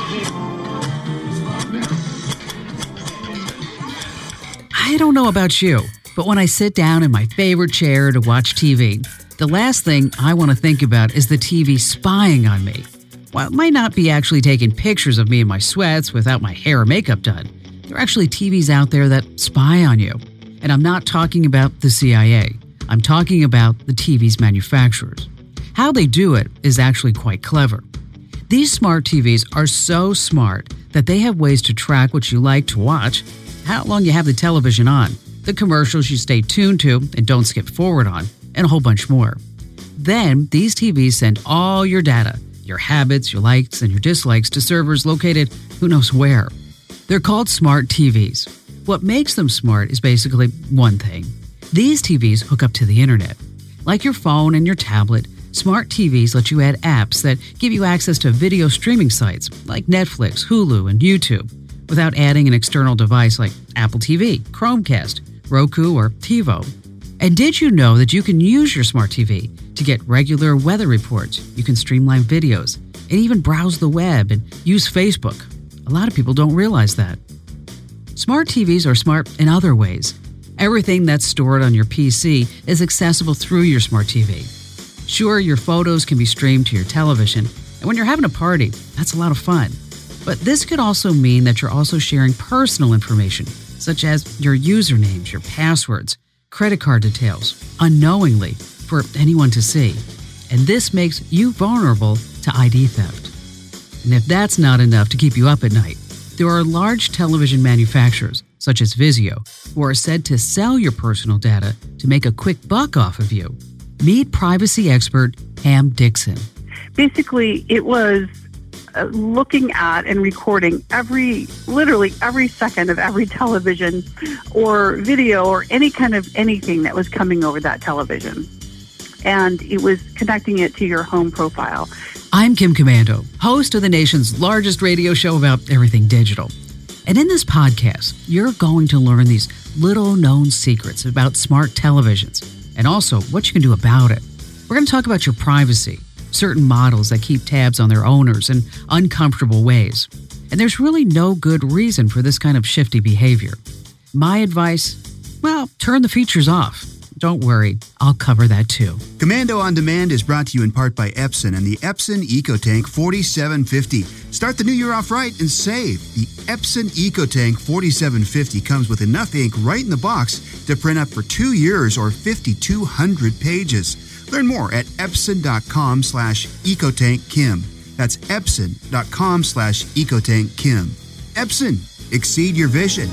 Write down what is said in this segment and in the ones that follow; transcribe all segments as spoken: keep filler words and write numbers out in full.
I don't know about you, but when I sit down in my favorite chair to watch T V, the last thing I want to think about is the T V spying on me. While it might not be actually taking pictures of me in my sweats without my hair or makeup done, there are actually T Vs out there that spy on you. And I'm not talking about the C I A. I'm talking about the T V's manufacturers. How they do it is actually quite clever. These smart T Vs are so smart that they have ways to track what you like to watch, how long you have the television on, the commercials you stay tuned to and don't skip forward on, and a whole bunch more. Then, these T Vs send all your data, your habits, your likes, and your dislikes to servers located who knows where. They're called smart T Vs. What makes them smart is basically one thing. These T Vs hook up to the internet. Like your phone and your tablet, smart T Vs let you add apps that give you access to video streaming sites like Netflix, Hulu, and YouTube without adding an external device like Apple T V, Chromecast, Roku, or TiVo. And did you know that you can use your smart T V to get regular weather reports? You can streamline videos and even browse the web and use Facebook. A lot of people don't realize that. Smart T Vs are smart in other ways. Everything that's stored on your P C is accessible through your smart T V. Sure, your photos can be streamed to your television, and when you're having a party, that's a lot of fun. But this could also mean that you're also sharing personal information, such as your usernames, your passwords, credit card details, unknowingly, for anyone to see. And this makes you vulnerable to I D theft. And if that's not enough to keep you up at night, there are large television manufacturers, such as Vizio, who are said to sell your personal data to make a quick buck off of you. Meet privacy expert Pam Dixon. Basically, it was uh, looking at and recording every, literally every second of every television or video or any kind of anything that was coming over that television. And it was connecting it to your home profile. I'm Kim Komando, host of the nation's largest radio show about everything digital. And in this podcast, you're going to learn these little-known secrets about smart televisions and also what you can do about it. We're going to talk about your privacy, certain models that keep tabs on their owners in uncomfortable ways. And there's really no good reason for this kind of shifty behavior. My advice, well, turn the features off. Don't worry, I'll cover that too. Komando On Demand is brought to you in part by Epson and the Epson EcoTank forty-seven fifty. Start the new year off right and save. The Epson EcoTank forty-seven fifty comes with enough ink right in the box to print up for two years or fifty-two hundred pages. Learn more at epson.com slash ecotankkim. That's epson.com slash ecotankkim. Epson, exceed your vision.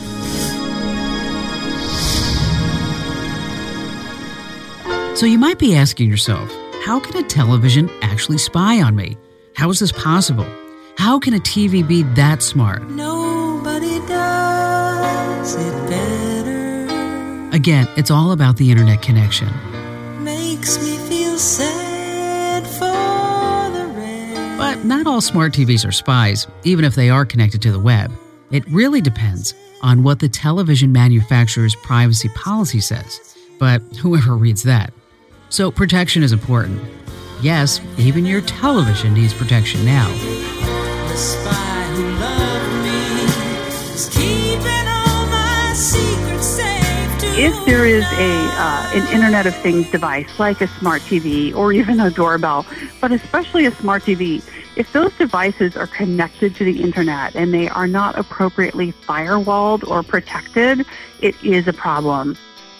So you might be asking yourself, how can a television actually spy on me? How is this possible? How can a T V be that smart? Nobody does it better. Again, it's all about the internet connection. Makes me feel sad for the rest. But not all smart T Vs are spies, even if they are connected to the web. It really depends on what the television manufacturer's privacy policy says. But whoever reads that. So protection is important. Yes, even your television needs protection now. The spy who loved me is keeping all my secrets safe too. If there is a uh, an Internet of Things device like a smart T V or even a doorbell, but especially a smart T V, if those devices are connected to the Internet and they are not appropriately firewalled or protected, it is a problem.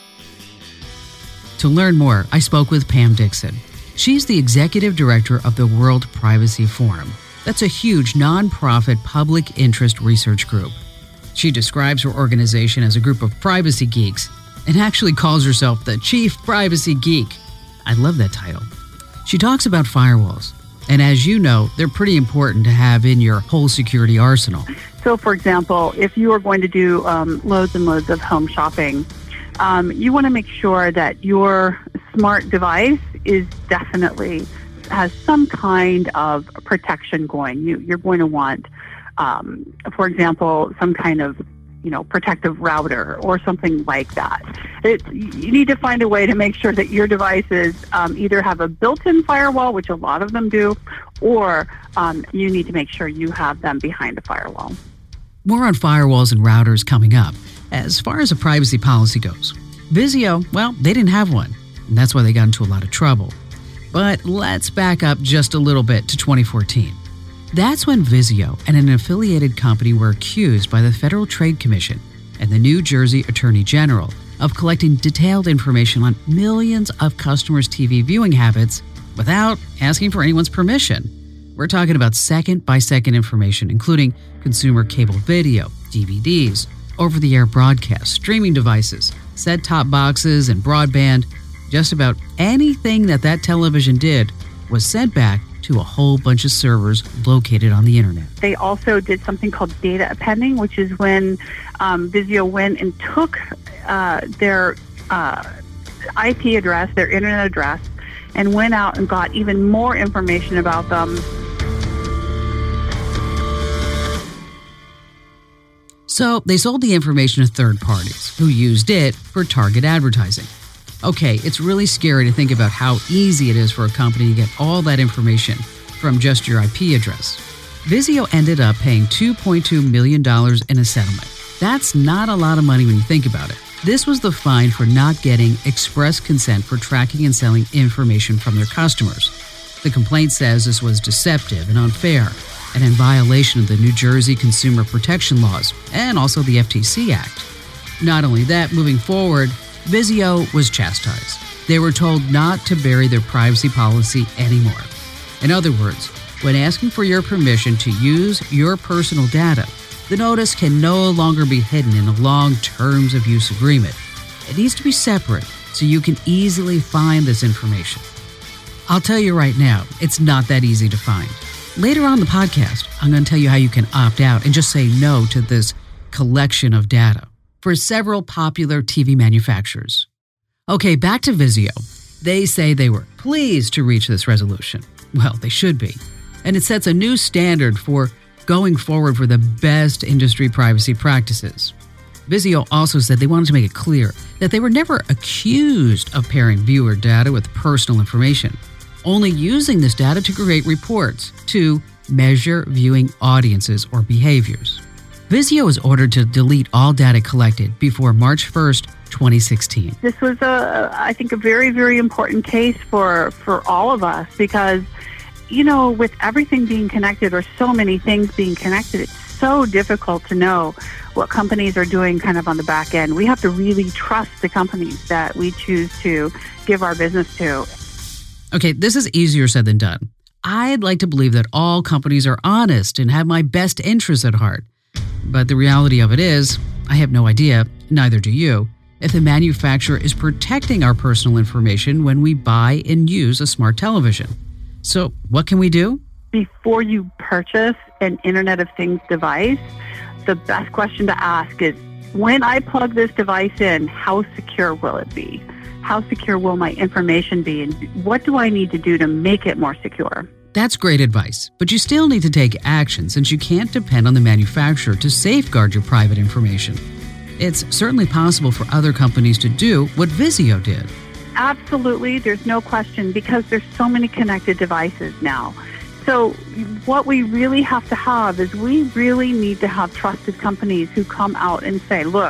To learn more, I spoke with Pam Dixon. She's the executive director of the World Privacy Forum. That's a huge nonprofit public interest research group. She describes her organization as a group of privacy geeks and actually calls herself the Chief Privacy Geek. I love that title. She talks about firewalls. And as you know, they're pretty important to have in your whole security arsenal. So, for example, if you are going to do um, loads and loads of home shopping, Um, you want to make sure that your smart device is definitely has some kind of protection going. You, you're going to want, um, for example, some kind of, you know, protective router or something like that. It, you need to find a way to make sure that your devices um, either have a built-in firewall, which a lot of them do, or um, you need to make sure you have them behind a firewall. More on firewalls and routers coming up. As far as a privacy policy goes, Vizio, well, they didn't have one, and that's why they got into a lot of trouble. But let's back up just a little bit to twenty fourteen. That's when Vizio and an affiliated company were accused by the Federal Trade Commission and the New Jersey Attorney General of collecting detailed information on millions of customers' T V viewing habits without asking for anyone's permission. We're talking about second-by-second information, including consumer cable video, D V Ds, over-the-air broadcasts, streaming devices, set-top boxes, and broadband. Just about anything that that television did was sent back to a whole bunch of servers located on the internet. They also did something called data appending, which is when um, Vizio went and took uh, their uh, I P address, their internet address, and went out and got even more information about them. So they sold the information to third parties who used it for target advertising. Okay, it's really scary to think about how easy it is for a company to get all that information from just your I P address. Vizio ended up paying two point two million dollars in a settlement. That's not a lot of money when you think about it. This was the fine for not getting express consent for tracking and selling information from their customers. The complaint says this was deceptive and unfair, and in violation of the New Jersey Consumer Protection Laws and also the F T C Act. Not only that, moving forward, Vizio was chastised. They were told not to bury their privacy policy anymore. In other words, when asking for your permission to use your personal data, the notice can no longer be hidden in a long terms of use agreement. It needs to be separate so you can easily find this information. I'll tell you right now, it's not that easy to find. Later on in the podcast, I'm going to tell you how you can opt out and just say no to this collection of data for several popular T V manufacturers. Okay, back to Vizio. They say they were pleased to reach this resolution. Well, they should be. And it sets a new standard for going forward for the best industry privacy practices. Vizio also said they wanted to make it clear that they were never accused of pairing viewer data with personal information, only using this data to create reports to measure viewing audiences or behaviors. Vizio was ordered to delete all data collected before March first, twenty sixteen. This was, a, I think, a very, very important case for, for all of us because, you know, with everything being connected or so many things being connected, it's so difficult to know what companies are doing kind of on the back end. We have to really trust the companies that we choose to give our business to. Okay, this is easier said than done. I'd like to believe that all companies are honest and have my best interests at heart. But the reality of it is, I have no idea, neither do you, if the manufacturer is protecting our personal information when we buy and use a smart television. So what can we do? Before you purchase an Internet of Things device, the best question to ask is, when I plug this device in, how secure will it be? How secure will my information be? And what do I need to do to make it more secure? That's great advice, but you still need to take action since you can't depend on the manufacturer to safeguard your private information. It's certainly possible for other companies to do what Vizio did. Absolutely, there's no question, because there's so many connected devices now. So what we really have to have is we really need to have trusted companies who come out and say, look,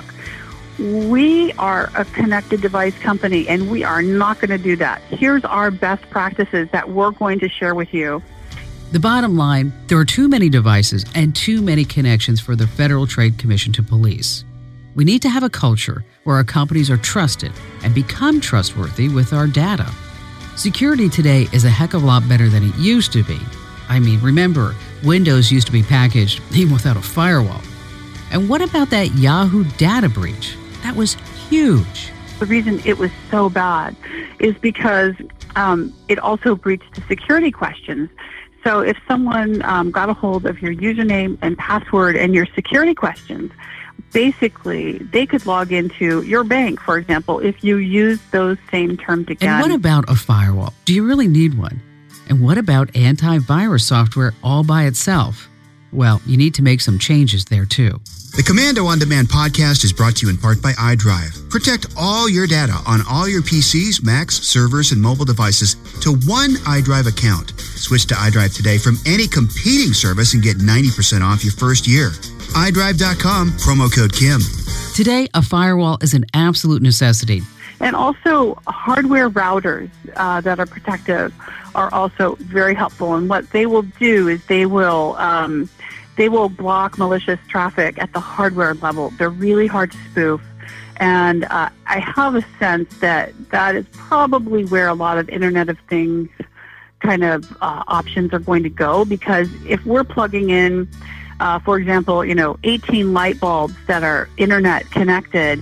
we are a connected device company and we are not going to do that. Here's our best practices that we're going to share with you. The bottom line, there are too many devices and too many connections for the Federal Trade Commission to police. We need to have a culture where our companies are trusted and become trustworthy with our data. Security today is a heck of a lot better than it used to be. I mean, remember, Windows used to be packaged even without a firewall. And what about that Yahoo data breach? That was huge. The reason it was so bad is because um, it also breached the security questions. So if someone um, got a hold of your username and password and your security questions, basically they could log into your bank, for example, if you use those same terms again. And what about a firewall? Do you really need one? And what about antivirus software all by itself? Well, you need to make some changes there too. The Commando On Demand podcast is brought to you in part by iDrive. Protect all your data on all your P Cs, Macs, servers, and mobile devices to one iDrive account. Switch to iDrive today from any competing service and get ninety percent off your first year. i drive dot com, promo code Kim. Today, a firewall is an absolute necessity. And also, hardware routers uh, that are protective are also very helpful. And what they will do is they will um, they will block malicious traffic at the hardware level. They're really hard to spoof. And uh, I have a sense that that is probably where a lot of Internet of Things kind of uh, options are going to go, because if we're plugging in, uh, for example, you know, eighteen light bulbs that are Internet connected,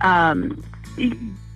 um, you,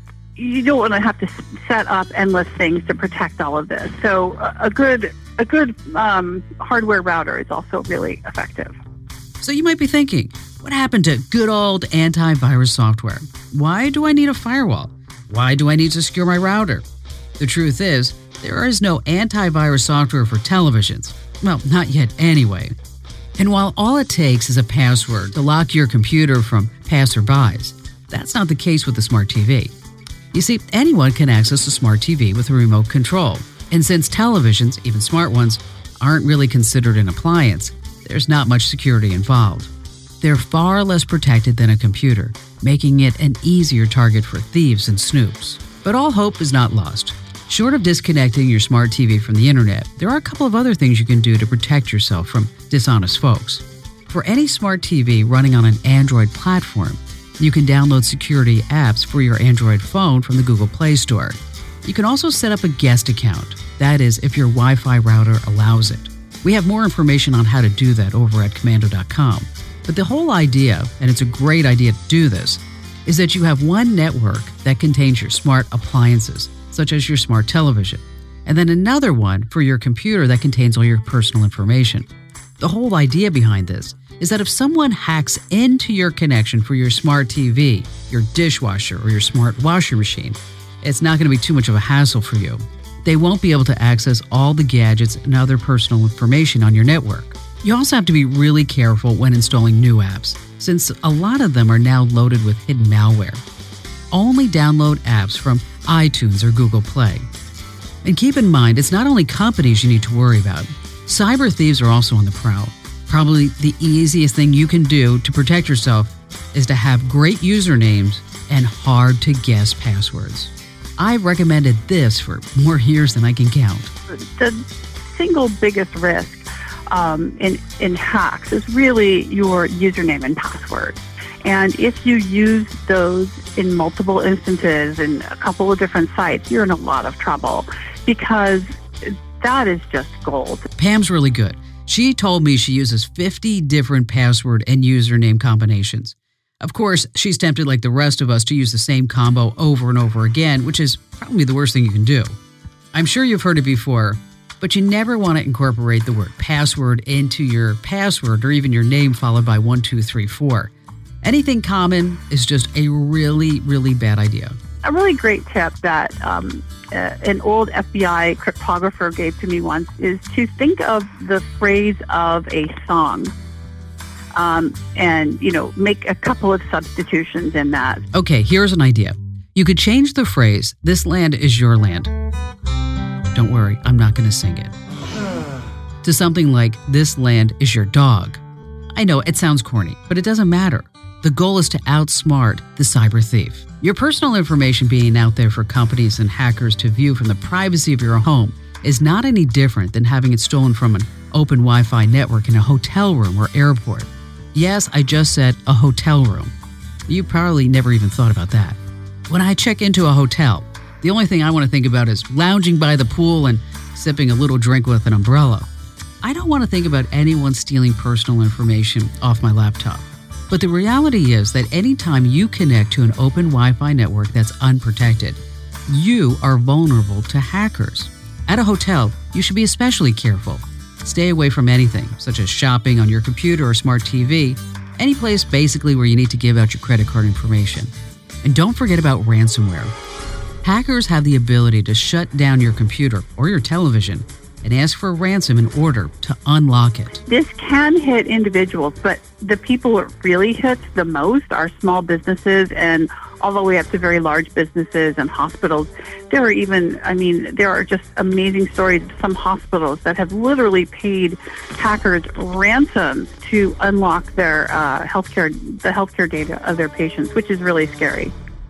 you don't want to have to set up endless things to protect all of this. So a, a good a good um, hardware router is also really effective. So you might be thinking, what happened to good old antivirus software? Why do I need a firewall? Why do I need to secure my router? The truth is, there is no antivirus software for televisions. Well, not yet anyway. And while all it takes is a password to lock your computer from passerbys, that's not the case with the smart T V. You see, anyone can access a smart T V with a remote control. And since televisions, even smart ones, aren't really considered an appliance, there's not much security involved. They're far less protected than a computer, making it an easier target for thieves and snoops. But all hope is not lost. Short of disconnecting your smart T V from the internet, there are a couple of other things you can do to protect yourself from dishonest folks. For any smart T V running on an Android platform, you can download security apps for your Android phone from the Google Play Store. You can also set up a guest account. That is, if your Wi-Fi router allows it. We have more information on how to do that over at commando dot com. But the whole idea, and it's a great idea to do this, is that you have one network that contains your smart appliances, such as your smart television, and then another one for your computer that contains all your personal information. The whole idea behind this is that if someone hacks into your connection for your smart T V, your dishwasher, or your smart washing machine, it's not going to be too much of a hassle for you. They won't be able to access all the gadgets and other personal information on your network. You also have to be really careful when installing new apps, since a lot of them are now loaded with hidden malware. Only download apps from iTunes or Google Play. And keep in mind, it's not only companies you need to worry about. Cyber thieves are also on the prowl. Probably the easiest thing you can do to protect yourself is to have great usernames and hard-to-guess passwords. I've recommended this for more years than I can count. The single biggest risk um, in, in hacks is really your username and password. And if you use those in multiple instances in a couple of different sites, you're in a lot of trouble, because that is just gold. Pam's really good. She told me she uses fifty different password and username combinations. Of course, she's tempted like the rest of us to use the same combo over and over again, which is probably the worst thing you can do. I'm sure you've heard it before, but you never want to incorporate the word password into your password or even your name followed by one, two, three, four. Anything common is just a really, really bad idea. A really great tip that um, uh, an old F B I cryptographer gave to me once is to think of the phrase of a song. Um, and, you know, make a couple of substitutions in that. Okay, here's an idea. You could change the phrase, "This land is your land." Don't worry, I'm not going to sing it. To something like, "This land is your dog." I know, it sounds corny, but it doesn't matter. The goal is to outsmart the cyber thief. Your personal information being out there for companies and hackers to view from the privacy of your home is not any different than having it stolen from an open Wi-Fi network in a hotel room or airport. Yes, I just said a hotel room. You probably never even thought about that. When I check into a hotel, the only thing I want to think about is lounging by the pool and sipping a little drink with an umbrella. I don't want to think about anyone stealing personal information off my laptop. But the reality is that anytime you connect to an open Wi-Fi network that's unprotected, you are vulnerable to hackers. At a hotel, you should be especially careful. Stay away from anything, such as shopping on your computer or smart T V, any place basically where you need to give out your credit card information. And don't forget about ransomware. Hackers have the ability to shut down your computer or your television and ask for a ransom in order to unlock it. This can hit individuals, but the people it really hits the most are small businesses, and all the way up to very large businesses and hospitals. There are even, I mean, there are just amazing stories of some hospitals that have literally paid hackers ransoms to unlock their uh, healthcare, the healthcare data of their patients, which is really scary.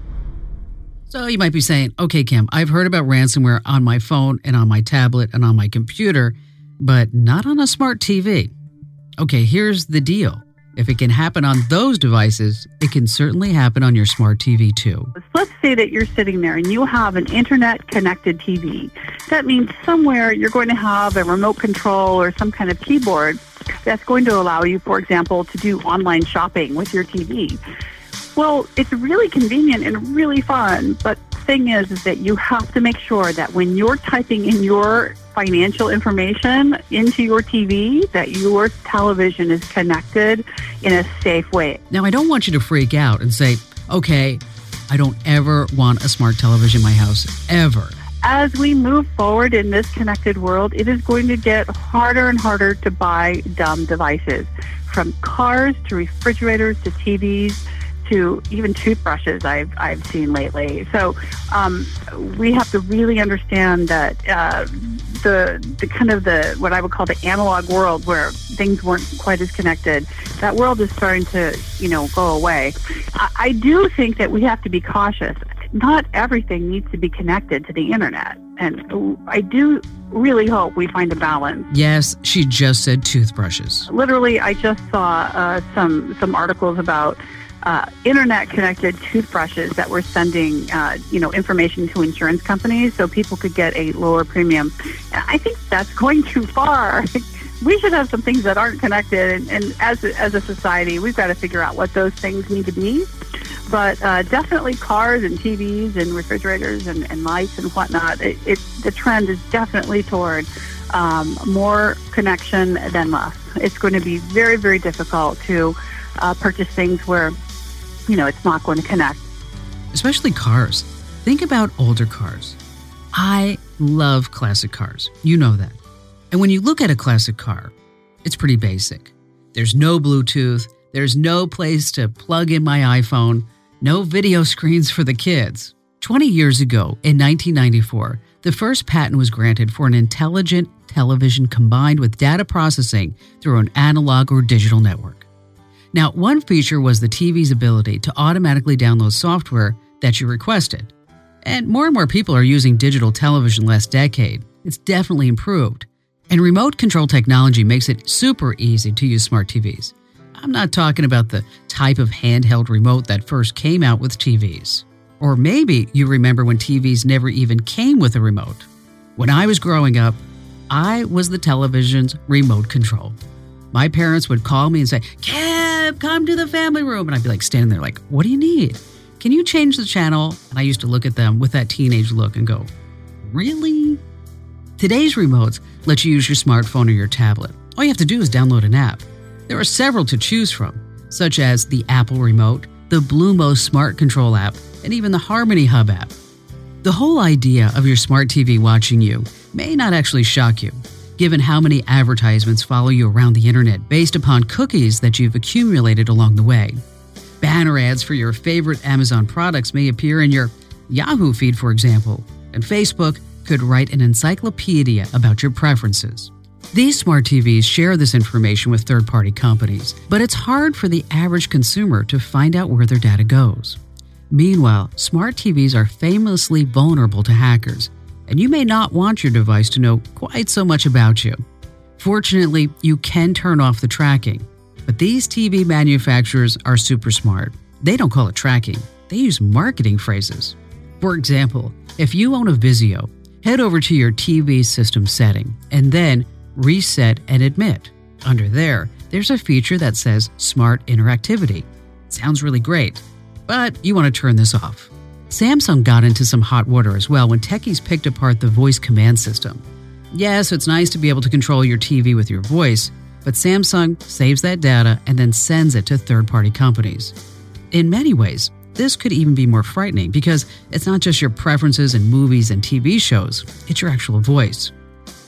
So you might be saying, okay, Kim, I've heard about ransomware on my phone and on my tablet and on my computer, but not on a smart T V. Okay, here's the deal. If it can happen on those devices, it can certainly happen on your smart T V too. Let's say that you're sitting there and you have an internet-connected T V. That means somewhere you're going to have a remote control or some kind of keyboard that's going to allow you, for example, to do online shopping with your T V. Well, it's really convenient and really fun, but the thing is, is that you have to make sure that when you're typing in your financial information into your T V, that your television is connected in a safe way. Now, I don't want you to freak out and say, okay, I don't ever want a smart television in my house, ever. As we move forward in this connected world, it is going to get harder and harder to buy dumb devices, from cars to refrigerators to T Vs, to even toothbrushes I've I've seen lately. So um, we have to really understand that uh, the the kind of the what I would call the analog world, where things weren't quite as connected, that world is starting to you know go away. I, I do think that we have to be cautious. Not everything needs to be connected to the internet, and I do really hope we find a balance. Yes, she just said toothbrushes. Literally, I just saw uh, some some articles about Uh, internet-connected toothbrushes that were sending, uh, you know, information to insurance companies so people could get a lower premium. And I think that's going too far. We should have some things that aren't connected, and, and as a, as a society, we've got to figure out what those things need to be. But uh, definitely cars and T Vs and refrigerators and, and lights and whatnot, it, it, the trend is definitely toward um, more connection than less. It's going to be very, very difficult to uh, purchase things where you know, it's not going to connect. Especially cars. Think about older cars. I love classic cars. You know that. And when you look at a classic car, it's pretty basic. There's no Bluetooth. There's no place to plug in my iPhone. No video screens for the kids. twenty years ago, in nineteen ninety-four, the first patent was granted for an intelligent television combined with data processing through an analog or digital network. Now, one feature was the T V's ability to automatically download software that you requested. And more and more people are using digital television last decade. It's definitely improved. And remote control technology makes it super easy to use smart T Vs. I'm not talking about the type of handheld remote that first came out with T Vs. Or maybe you remember when T Vs never even came with a remote. When I was growing up, I was the television's remote control. My parents would call me and say, Kev, come to the family room. And I'd be like standing there like, what do you need? Can you change the channel? And I used to look at them with that teenage look and go, really? Today's remotes let you use your smartphone or your tablet. All you have to do is download an app. There are several to choose from, such as the Apple Remote, the Blumo Smart Control app, and even the Harmony Hub app. The whole idea of your smart T V watching you may not actually shock you, given how many advertisements follow you around the internet based upon cookies that you've accumulated along the way. Banner ads for your favorite Amazon products may appear in your Yahoo feed, for example, and Facebook could write an encyclopedia about your preferences. These smart T Vs share this information with third-party companies, but it's hard for the average consumer to find out where their data goes. Meanwhile, smart T Vs are famously vulnerable to hackers, and you may not want your device to know quite so much about you. Fortunately, you can turn off the tracking, but these T V manufacturers are super smart. They don't call it tracking, they use marketing phrases. For example, if you own a Vizio, head over to your T V system setting and then reset and admit. Under there, there's a feature that says Smart Interactivity. Sounds really great, but you want to turn this off. Samsung got into some hot water as well when techies picked apart the voice command system. Yes, it's nice to be able to control your T V with your voice, but Samsung saves that data and then sends it to third-party companies. In many ways, this could even be more frightening because it's not just your preferences in movies and T V shows, it's your actual voice.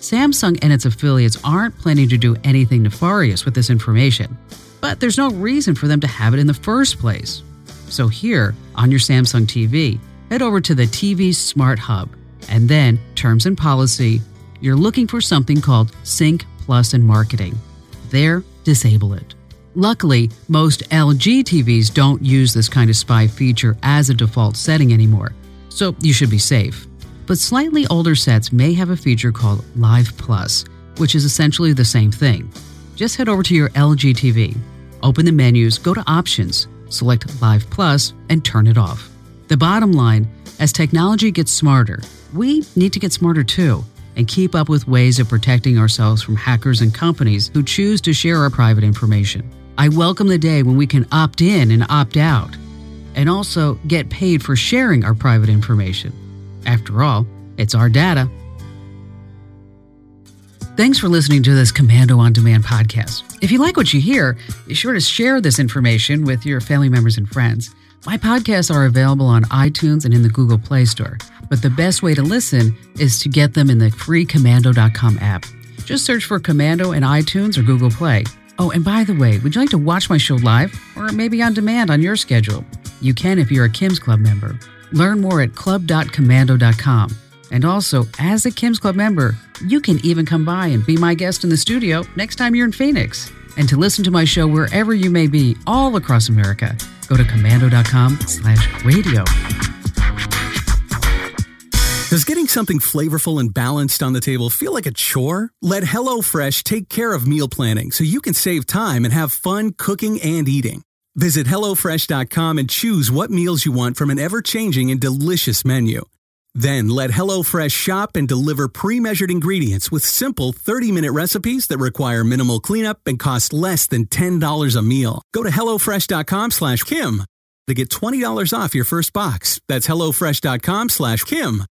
Samsung and its affiliates aren't planning to do anything nefarious with this information, but there's no reason for them to have it in the first place. So here, on your Samsung T V, head over to the T V Smart Hub, and then Terms and Policy. You're looking for something called Sync Plus in Marketing. There, disable it. Luckily, most L G T Vs don't use this kind of spy feature as a default setting anymore, so you should be safe. But slightly older sets may have a feature called Live Plus, which is essentially the same thing. Just head over to your L G T V, open the menus, go to Options, select Live Plus, and turn it off. The bottom line, as technology gets smarter, we need to get smarter too, and keep up with ways of protecting ourselves from hackers and companies who choose to share our private information. I welcome the day when we can opt in and opt out, and also get paid for sharing our private information. After all, it's our data. Thanks for listening to this Komando On Demand podcast. If you like what you hear, be sure to share this information with your family members and friends. My podcasts are available on iTunes and in the Google Play Store, but the best way to listen is to get them in the free Komando dot com app. Just search for Komando in iTunes or Google Play. Oh, and by the way, would you like to watch my show live or maybe on demand on your schedule? You can if you're a Kim's Club member. Learn more at club dot komando dot com. And also, as a Kim's Club member, you can even come by and be my guest in the studio next time you're in Phoenix. And to listen to my show wherever you may be all across America, go to komando dot com slash radio. Does getting something flavorful and balanced on the table feel like a chore? Let HelloFresh take care of meal planning so you can save time and have fun cooking and eating. Visit hello fresh dot com and choose what meals you want from an ever-changing and delicious menu. Then let HelloFresh shop and deliver pre-measured ingredients with simple thirty-minute recipes that require minimal cleanup and cost less than ten dollars a meal. Go to hello fresh dot com slash Kim to get twenty dollars off your first box. That's hello fresh dot com slash Kim.